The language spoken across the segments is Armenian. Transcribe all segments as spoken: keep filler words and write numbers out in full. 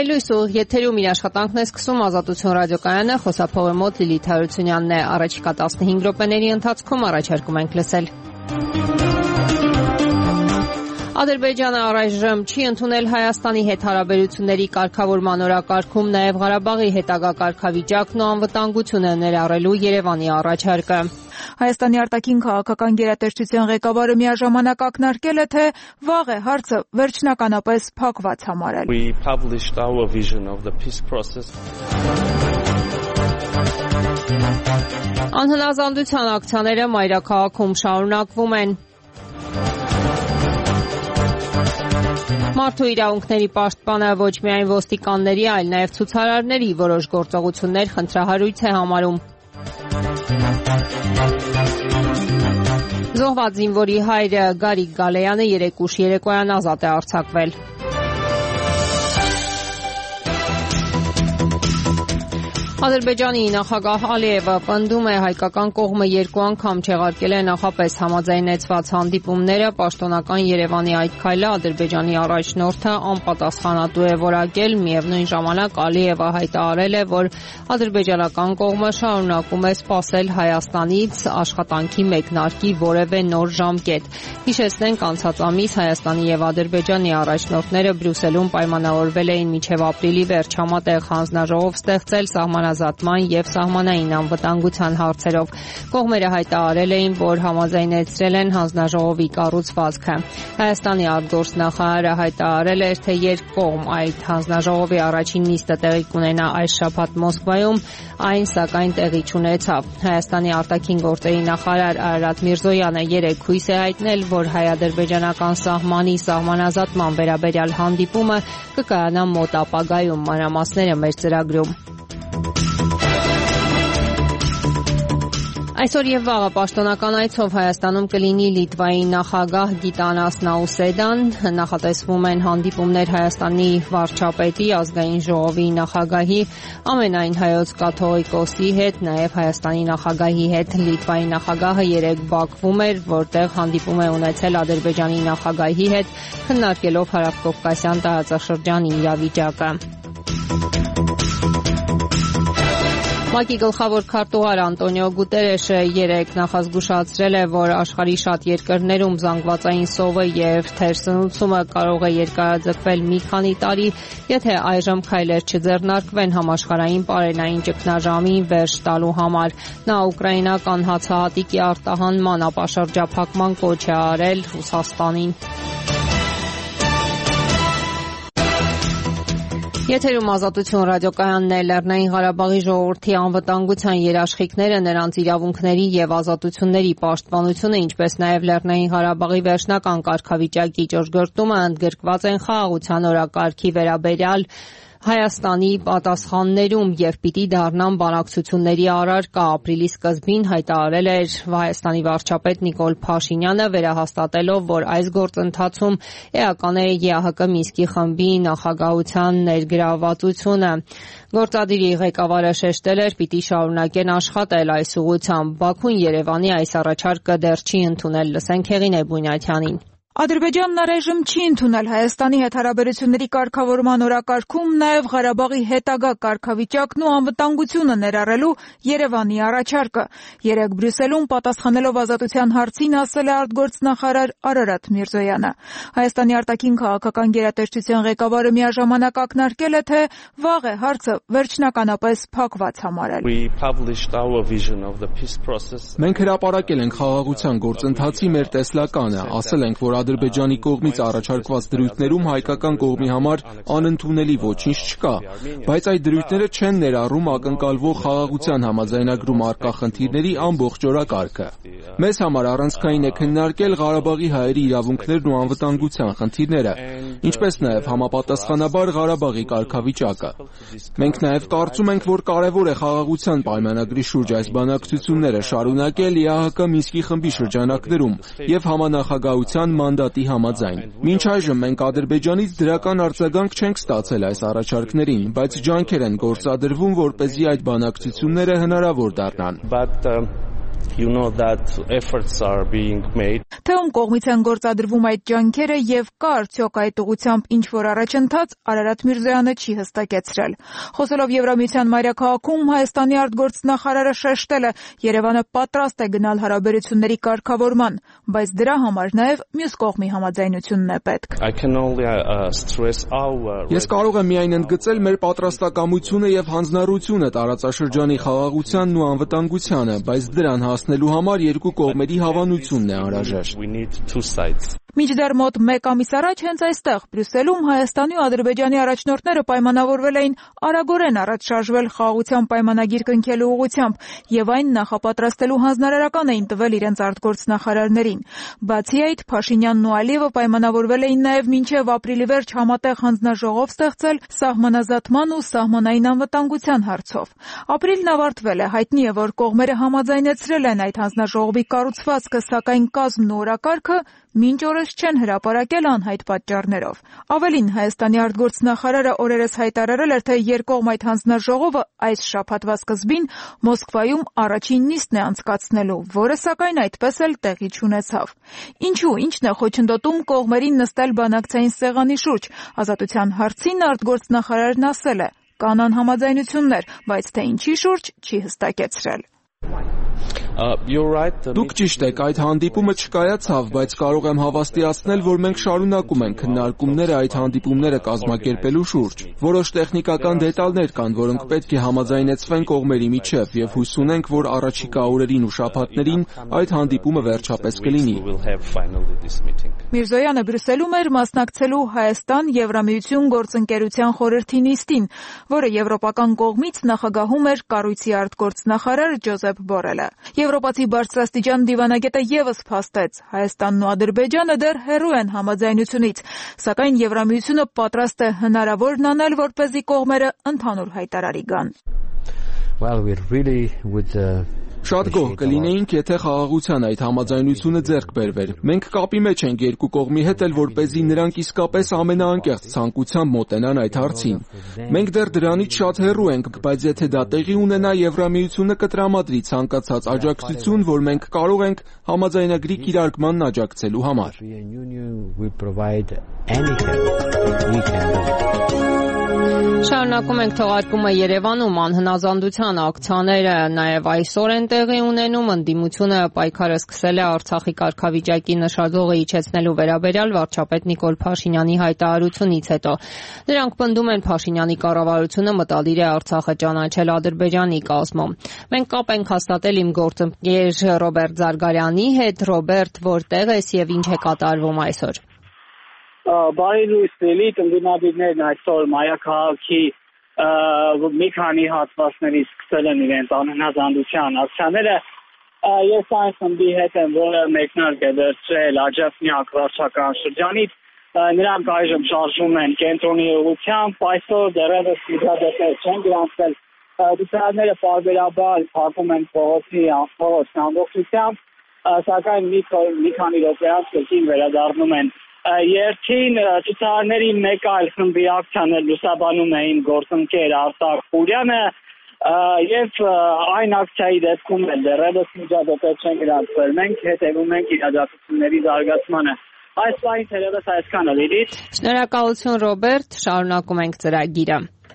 Հայլույս ուղիղ եթերում իր աշխատանքն է սկսում Ազատություն ռադիոկայանը, խոսափողի մոտ Լիլիթ Հարությունյանն է։ Առաջիկա տասնհինգ րոպեների ընթացքում առաջարկում ենք լսել. Ադրբեջանը առայժմ չի ընդունել Հայաստանի հետ հարաբերությունների կարգավորման օրակարգում նաև Ղարաբաղի հետագա կարգավիճակն ու անվտանգությունը ներառելու Երևանի առաջարկը։ Հայաստանի արտաքին քաղաքական գերատեսչության ղեկավարը միաժամանակ ակնարկել է, թե վաղ է հարցը վերջնականապես փակված համարել։ We published our vision of the peace process. Անհնազանդության ակցիաները մայրաքաղաքում շարունակվում են։ Մարդու իրավունքների պաշտպանը ոչ միայն ոստիկանների, այլ նաև ցուցարարների որոշ գործողություններ խնդրահարույց է համարում։ Զոհված զինվորի հայրը Գարիկ Գալեյանը երեկ ուշ երեկոյան ազատ է արձակվել։ Ադրբեջանի նախագահ Ալիևը պնդում է, հայկական կողմը երկու անգամ չեղարկել է նախապես համաձայնեցված հանդիպումները, պաշտոնական Երևանի այդ քայլը Ադրբեջանի առաջնորդը անպատասխանատու է որակել, միևնույն ժամանակ Ալիևը հայտարարել է, որ ադրբեջանական կողմը շարունակում է սպասել Հայաստանից աշխատանքի մեկնարկի որևէ նոր ժամկետ։ Հիշեցնենք, անցած ամիս Հայաստանի եւ Ադրբեջանի առաջնորդները Բրյուսելում պայմանավորվել էին մինչև ապրիլի վերջ համատեղ հանձնաժողով ստեղծել սահմանազատման եւ սահմանային անվտանգության հարցերով։ Կողմերը հայտարարել էին, որ համաձայնեցրել են հանձնաժողովի կառուցվածքը։ Հայաստանի արտգործնախարարը հայտարարել էր, թե երկկողմ այդ հանձնաժողովի առաջին նիստը տեղի կունենա այս շաբաթ Մոսկվայում, այն սակայն տեղի չունեցավ։ Հայաստանի արտաքին գործերի նախարար Արարատ Միրզոյանը երեկ հույս է հայտնել, որ հայ-ադրբեջանական սահմանի սահմանազատման վերաբերյալ հանդիպումը կկայանա մոտ ապագայում, մանրամասները մեր ծրագրում։ Այսօր եւ վաղը պաշտոնական այցով Հայաստանում կլինի Լիտվայի նախագահ Գիտանաս Նաուսեդան, նախատեսվում են հանդիպումներ Հայաստանի վարչապետի, ազգային ժողովի նախագահի, ամենայն հայոց կաթողիկոսի հետ, նաեւ Հայաստանի նախագահի հետ։ Լիտվայի նախագահը երեկ Բաքվում էր, որտեղ հանդիպում է ունեցել Ադրբեջանի նախագահի հետ, քննարկելով հարավկովկասյան տարածաշրջանի իրավիճակը։ ՄԱԿ-ի գլխավոր քարտուղար Անտոնիո Գուտերեշը երեկ նախազգուշացրել է, որ աշխարհի շատ երկրներում զանգվածային սովը եւ թերսնուցումը կարող է երկարաձգվել մի քանի տարի, եթե այժմ քայլեր չձեռնարկվեն համաշխարհային պարենային ճգնաժամին վերջ տալու համար։ Նա ուկրաինական հացահատիկի արտահանման ապաշրջափակման կոչ է արել Ռուսաստանին։ Եթերում Ազատություն ռադիոկայանն է։ Լեռնային Ղարաբաղի ժողովրդի անվտանգության երաշխիքները, նրանց իրավունքների եւ ազատությունների պաշտպանությունը, ինչպես նաեւ Լեռնային Ղարաբաղի վերջնական կարգավիճակի ճշգրտումը ընդգրկված են խաղաղության օրակարգի վերաբերյալ Հայաստանի պատասխաններում եւ պիտի դառնան բանակցությունների առարկա։ Ապրիլի սկզբին հայտարարել էր Հայաստանի վարչապետ Նիկոլ Փաշինյանը, վերահաստատելով, որ այս գործընթացում էական է ԵԱՀԿ Մինսկի խմբի նախագահության ներգրավվածությունը։ Գործադիրի ղեկավարը շեշտել էր, պիտի շարունակեն աշխատել այս ուղղությամբ։ Բաքուն Երևանի այս առաջարկը դեռ չի ընդունել։ Լսենք Հեղինե Բունյաթյանին։ Ադրբեջանն առայժմ չի ընդունել Հայաստանի հետ հարաբերությունների կարգավորման օրակարգում նաև Ղարաբաղի հետագա կարգավիճակն ու անվտանգությունը ներառելու Երևանի առաջարկը։ Երեկ Բրյուսելում պատասխանելով ազատության հարցին ասել է արտգործնախարար Արարատ Միրզոյանը։ Հայաստանի արտաքին քաղաքական գերատեսչության ղեկավարը միաժամանակ ակնարկել է, թե վաղ է հարցը վերջնականապես փակված համարել։ We published our vision of the peace process. Մենք հրապարակել ենք խաղաղության գործընթացի մեր տեսլականը, ասել ենք, որ Ադրբեջանի կողմից առաջարկված դրույթներում հայկական կողմի համար անընդունելի ոչինչ չկա, բայց այդ դրույթները չեն ներառում ակնկալվող խաղաղության համաձայնագրում առկա խնդիրների ամբողջ օրակարգը։ Մեզ համար առանցքային է քննարկել Ղարաբաղի հայերի իրավունքներն ու անվտանգության խնդիրները, ինչպես նաև համապատասխանաբար Ղարաբաղի կարգավիճակը։ Մենք նաև կարծում ենք, որ կարևոր է խաղաղության պայմանագրի շուրջ այս բանակցությունները շարունակել ԵԱՀԿ Մինսկի խմբի շրջանակներում եւ համանախագահության մանդատի համաձայն։ Մինչ այժմ մենք Ադրբեջանից դրական արձագանք չենք ստացել այս առաջարկներին, բայց ջանքեր են գործադրվում, որպեսզի այդ բանակցությունները հնարավոր դառնան։ But uh, You know that efforts are being made. Թե ում կողմից են գործադրվում այդ ջանքերը եւ կա արդյոք այդ ուղղությամբ ինչ որ առաջընթաց, Արարատ Միրզոյանը չի հստակեցրել։ Խոսելով Եվրամիության մայրաքաղաքում Հայաստանի արտգործնախարարը շեշտել է, Երևանը պատրաստ է գնալ հարաբերությունների կարգավորման, բայց դրա համար նաեւ մյուս կողմի համաձայնությունն է պետք։ I can only uh, stress our Ես կարող եմ միայն ընդգծել մեր պատրաստակամությունը եւ հանձնառությունը տարածաշրջանի խաղաղությանն ու անվտանգությանը, բայց դրան հասնելու համար երկու կողմերի հավանությունն է անհրաժեշտ։ We need two sides. Մինչդեռ մոտ մեկ ամիս առաջ հենց այստեղ Բրյուսելում Հայաստանի ու Ադրբեջանի առաջնորդները պայմանավորվել էին արագորեն առաջ շարժվել խաղաղության պայմանագիր կնքելու ուղղությամբ եւ այն նախապատրաստելու հանձնարարական էին տվել իրենց արտգործնախարարներին։ Բացի այդ, Փաշինյանն ու Ալիևը պայմանավորվել էին նաեւ մինչեւ ապրիլի վերջ համատեղ հանձնաժողով ստեղծել սահմանազատման ու սահմանային անվտանգության հարցով։ Ապրիլն ավարտվել է, հայտնի է, որ կողմերը համաձայնեցրել են այդ հանձնաժողովի կառուցվածքը, սակայն կազմն ու օրակարգը մինչ օրս չեն հրապարակել անհայտ պատճառներով։ Ավելին, Հայաստանի արտգործնախարարը օրերս հայտարարել էր, թե երկկողմ այդ հանձնաժողովը այս շաբաթվա սկզբին Մոսկվայում առաջին նիստն է անցկացնելու, որը սակայն այդպես էլ տեղի չունեցավ։ Ինչու, ինչն է խոչընդոտում կողմերին նստել բանակցային սեղանի շուրջ։ Ազատության հարցին արտգործնախարարն ասել է, կան անհամաձայնություններ, բայց թե ինչի շուրջ չի հստակեցրել։ Uh, you're right. Դուք ճիշտ եք, այդ հանդիպումը չկայացավ, բայց կարող եմ հավաստիացնել, որ մենք շարունակում ենք քննարկումները այդ հանդիպումները կազմակերպելու շուրջ։ Որոշ տեխնիկական դետալներ կան, որոնք պետք է համաձայնեցվեն կողմերի միջև, եւ հույս ունենք, որ առաջիկա օրերին ու շաբաթներին այդ հանդիպումը վերջապես կլինի։ Միրզոյանը Բրյուսելում էր մասնակցելու Հայաստան Եվրամիություն գործընկերության խորհրդի նիստին, որը եվրոպական կողմից նախագահում էր կառույցի արտգործնախարար Ջոզեփ Բորելը։ Եվրոպացի բարձրաստիճան դիվանագետը եւս փաստեց, Հայաստանն ու Ադրբեջանը դեռ հեռու են համաձայնությունից, սակայն Եվրամիությունը պատրաստ է հնարավորն անել, որպեսզի կողմերը ընդհանուր հայտարարի գան։ Well, we're really with the Շատ գոհ կլինեինք, եթե խաղաղության այդ համաձայնությունը ձեռք բերվեր։ Մենք կապի մեջ ենք երկու կողմի հետ, էլ որպեսզի նրանք իսկապես ամենաանկեղծ ցանկությամբ մոտենան այդ հարցին։ Մենք դեռ դրանից շատ հեռու ենք, բայց եթե դա տեղի ունենա, Եվրամիությունը կտրամադրի ցանկացած աջակցություն, որ մենք կարող ենք համաձայնագրի կիրարկմանն աջակցելու համար։ Շարունակում ենք թողարկումը Երևանում, անհնազանդության ակցիաները նաև այսօր են տեղի ունենում, ընդդիմությունը պայքարը սկսել է Արցախի կարգավիճակի նշաձողը իջեցնելու վերաբերյալ վարչապետ Նիկոլ Փաշինյանի հայտարարությունից հետո։ Նրանք պնդում են Փաշինյանի կառավարությունը մտադիր է Արցախը ճանաչել Ադրբեջանի կազմում։ Մենք կապ ենք հաստատել իմ գործընկեր Ռոբերտ Զարգարյանի հետ։ Ռոբերտ, որտեղ ես եւ ինչ է կատարվում այսօր։ Բարի լույս Լիլի, ընդդիմադիրներն այսօր մայրաքաղաքի մի քանի հատվածների սկսել են իրենց անհնազանդության ակցիաները։ Ես այն խմբի հետ եմ, որը մեկնարկ է դրել Աջափնյակ վարչական շրջանից։ Նրանք այժմ շարժում են կենտրոնի ուղղությամբ, այսօր դեռևս միջադեպեր չեն գրանցվել։ Դուսարները պարբերաբար փակում են փողոցի փողոցն ամբողջությամբ, սակայն մի քանի րոպեանց կրկին վերադառնում են։ Երթին ցուցարարների մեկ այլ խմբի ակցիաներ լուսաբանում էին գործընկեր Արտակ Խուրյանը եւ այն ակցիայի դեպքում էլ դեռևս միջադեպեր չեն գրանցվել։ Մենք հետևում ենք իրադարձությունների զարգացմանը։ Այս պահին թերևս այսքանը Լիլիթ։ Շնորհակալություն Ռոբերտ, շարունակում ենք ծրագիրը։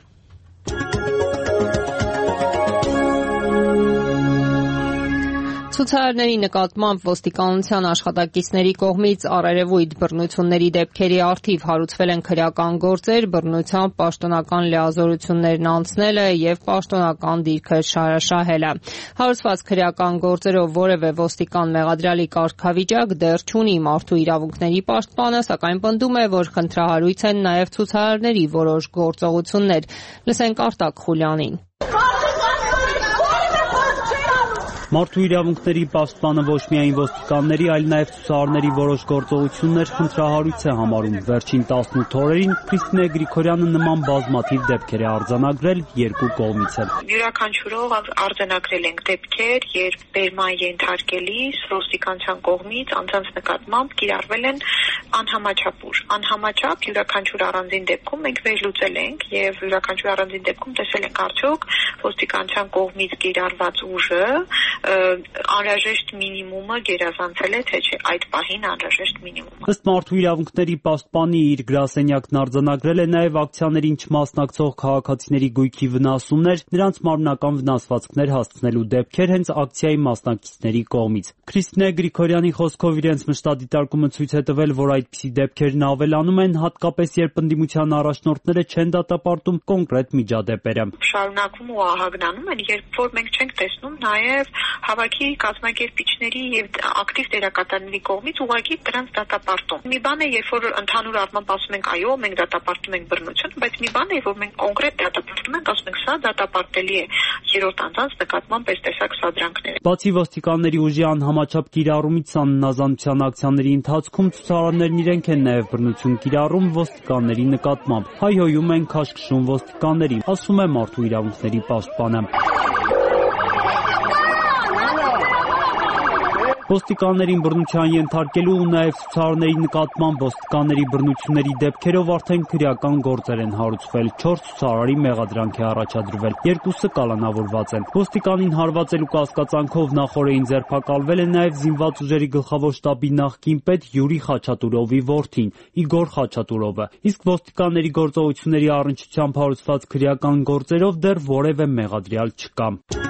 Ցուցարարների նկատմամբ ոստիկանության աշխատակիցների կողմից առերևույթ բռնությունների դեպքերի առթիվ հարուցվել են քրեական գործեր, բռնությամբ պաշտոնական լիազորություններն անցնելը եւ պաշտոնական դիրքը շարաշահելը։ Հարուցված քրեական գործերով որևէ ոստիկան մեղադրյալի կարգավիճակ դեռ չունի մարդու իրավունքների պաշտպանը, սակայն պնդում է, որ խնդրահարույց են նաեւ ցուցարարների որոշ գործողություններ։ Լսենք Արտակ Խուլյանին։ Մարդու իրավունքների պաշտպանը ոչ միայն ոստիկանների, այլ նաև ցուցարարների որոշ գործողություններ խնդրահարույց է համարում։ Վերջին տասնութ օրերին Քրիստինե Գրիգորյանը նման բազմաթիվ դեպքեր է արձանագրել երկու կողմից էլ։ Յուրաքանչյուրով արձանագրել ենք դեպքեր, երբ բերման ենթարկելիս ոստիկանության կողմից անձանց նկատմամբ կիրառվել են անհամաչափ ուժ։ Անհամաչափ յուրաքանչյուր առանձին դեպքում մենք վերլուծել ենք եւ յուրաքանչյուր առանձին դեպքում տեսել ենք արդյոք ոստիկանության կողմից կիրառված ուժը անհրաժեշտ մինիմումը գերազանցել է, թե չէ այդ պահին անհրաժեշտ մինիմումը։ Ըստ Մարդու իրավունքների պաշտպանի իր գրասենյակն արձանագրել է նաև ակցիաներին չմասնակցող քաղաքացիների գույքի վնասումներ, նրանց մարմնական վնասվածքներ հասցնելու դեպքեր հենց ակցիայի մասնակիցների կողմից։ Քրիստինե Գրիգորյանի խոսքով իրենց մշտադիտարկումը ցույց է տվել, որ այդպիսի դեպքերն ավելանում են, հատկապես երբ ընդդիմության առաջնորդները չեն դատապարտում կոնկրետ միջադեպերը։ Շարունակվում ու ահագնանում են, երբ որ մենք չենք տեսնում նաև հավաքի կազմակերպիչների եւ ակտիվ դերակատարների կողմից ուղղակի դրանց դատապարտում։ Մի բան է, երբ որ ընդհանուր առմամբ ասում ենք այո, մենք դատապարտում ենք բռնություն, բայց մի բան է, որ մենք կոնկրետ դատապարտում ենք, ասում ենք սա դատապարտելի է երրորդ անձանց նկատմամբ այս տեսակ սադրանքները։ Բացի ոստիկանների ուժի անհամաչափ կիրառումից աննազանության ակցիաների ընթացքում ցուցարարներն իրենք են նաև բռնություն կիրառում ոստիկանների նկատմամբ։ Հայհոյում են քաշքշում ոստիկաններին, ասում է Մարդու իրավունքների պաշտպանը։ Ոստիկաններին բռնության ենթարկելու ու նաև ցուցարարների նկատմամբ ոստիկանների բռնությունների դեպքերով արդեն քրեական գործեր են հարուցվել։ Չորս ցուցարարի մեղադրանք է առաջադրվել, երկուսը կալանավորված են։ Ոստիկանին հարվածելու կասկածանքով նախօրեին ձերբակալվել է նաև զինված ուժերի գլխավոր շտաբի նախկին պետ Յուրի Խաչատուրովի որդին՝ Իգոր Խաչատուրովը, իսկ ոստիկանների գործողությունների առնչությամբ հարուցված քրեական գործերով դեռ որևէ մեղադրյալ չկա։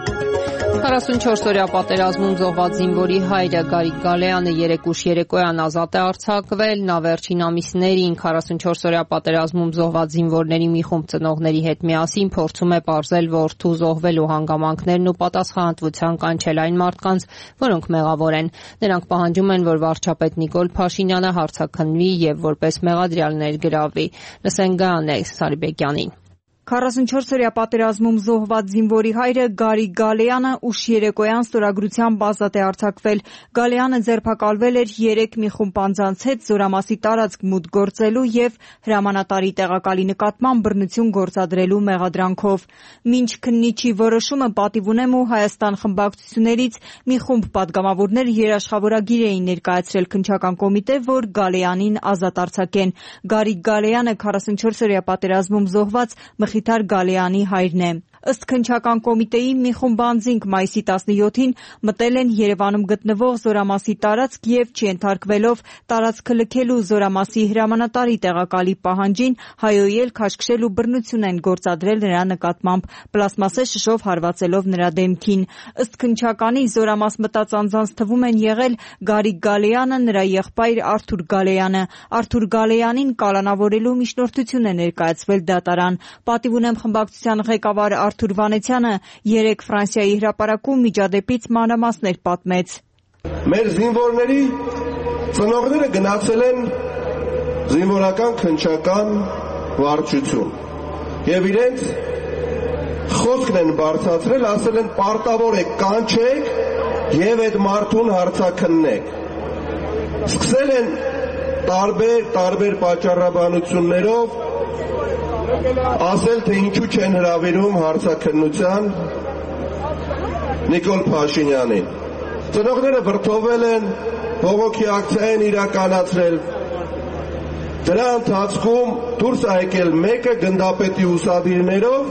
քառասունչորս-օրյա պատերազմում զոհված զինվորի հայրը Գարիկ Գալեյանը երեկ ուշ երեկոյան ազատ է արձակվել։ Նա վերջին ամիսներին քառասունչորս-օրյա պատերազմում զոհված զինվորների մի խումբ ծնողների հետ միասին փորձում է պարզել որդու զոհվելու հանգամանքներն ու պատասխանատվության կանչել այն մարդկանց, որոնք մեղավոր են։ Նրանք պահանջում են, որ վարչապետ Նիկոլ Փաշինյանը հարցաքննվի եւ որպես մեղադրյալ ներգրավվի։ Լսենք Գայանե Սարիբեկյանին։ քառասունչորս-օրյա պատերազմում զոհված զինվորի հայրը Գարիկ Գալեյանը ուշ երեկոյան ստորագրությամբ ազատ է արձակվել։ Գալեյանը ձերբակալվել էր երեք մի խումբ անձանց հետ զորամասի տարածք մուտք գործելու եւ հրամանատարի տեղակալի նկատմամբ բռնություն գործադրելու մեղադրանքով։ Մինչ քննիչի որոշումը պատիվ ունեմ ու Հայաստան խմբակցություններից մի խումբ պատգամավորներ երաշխավորագիր էին ներկայացրել քննչական կոմիտե, որ Գալեյանին ազատ արձակեն։ Գարիկ Գալեյանը քառասունչորս-օրյա պատերազմում զոհված Մխիթար Գալեյանի հայրն է։ Ըստ քննչական կոմիտեի մի խումբ անձինք մայիսի տասնյոթին մտել են Երևանում գտնվող զորամասի տարածք եւ չենթարկվելով տարածքը լքելու զորամասի հրամանատարի տեղակալի պահանջին հայոյել, քաշքշել ու բռնություն են գործադրել նրա նկատմամբ, պլաստմասե շշով հարվածելով նրա դեմքին։ Ըստ քննչականի զորամաս մտած անձանց թվում են եղել Գարիկ Գալեյանը, նրա եղբայր Արթուր Գալեյանը։ Արթուր Գալեյանին կալանավորելու միջնորդություն է ներկայացվել դատարան։ Պատիվ ունեմ խմբակցության ղեկավար Արթուր Վանեցյանը երեկ Ֆրանսիայի հրապարակում միջադեպից մանրամասներ պատմեց։ Մեր զինվորների ծնողները գնացել են զինվորական քննչական վարչություն եւ իրենց խոսքն են բարձրացրել, ասել են պարտավոր եք կանչեք եւ այդ մարդուն հարցաքննեք։ Սկսել են տարբեր տարբեր պատճառաբանություններով ասել, թե ինչու չեն հրավիրում հարցաքննության Նիկոլ Փաշինյանին։ Ծնողները վրդովել են, բողոքի ակցիա են իրականացրել։ Դրա ընթացքում դուրս է եկել մեկը գնդապետի ուսադիրներով։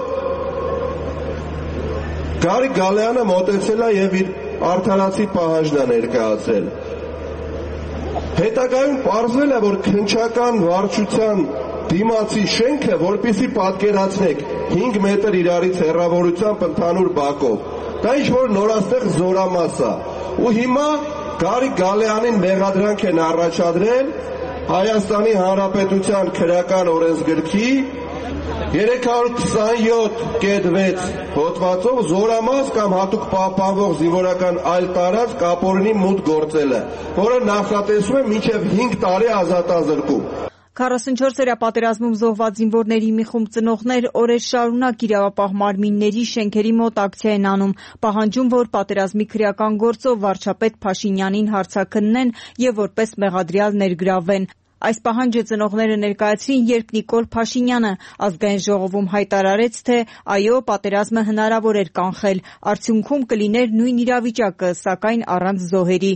Գարիկ Գալեյանը մոտեցել է եւ իր արդարացի պահանջն է ներկայացրել։ Հետագայում պարզվել է, որ քննչական վարչության դիմացի շենքը, որպեսզի պատկերացնեք հինգ մետր իրարից հեռավորությամբ ընդհանուր բակով, դա ինչ-որ նորաստեղծ զորամաս է։ Ու հիմա Գարիկ Գալեյանին մեղադրանք են առաջադրել Հայաստանի Հանրապետության քրեական օրենսգրքի երեք հարյուր քսանյոթ կետ վեց հոդվածով զորամաս կամ հատուկ պահպանվող զինվորական այլ տարածք ապօրինի մուտք գործելը, որը նախատեսվում է մինչև հինգ տարի ազատազրկում։ քառասունչորս-օրյա պատերազմում զոհված զինվորների մի խումբ ծնողներ օրեր շարունակ իրավապահ մարմինների շենքերի մոտ ակցիա են անում, պահանջում, որ պատերազմի քրեական գործով վարչապետ Փաշինյանին հարցաքննեն եւ որպես մեղադրյալ ներգրավվեն։ Այս պահանջը ծնողները ներկայացրին, երբ Նիկոլ Փաշինյանը ազգային ժողովում հայտարարեց, թե այո, պատերազմը հնարավոր էր կանխել, արդյունքում կլիներ նույն իրավիճակը, սակայն առանց զոհերի։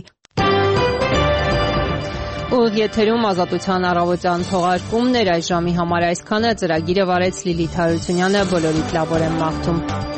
Ուղիղ եթերում Ազատության առավոտյան թողարկումն էր, այս ժամի համար այսքանը։ Ծրագիրը վարեց Լիլիթ Հարությունյանը, բոլորիդ լավ օր եմ մաղթում։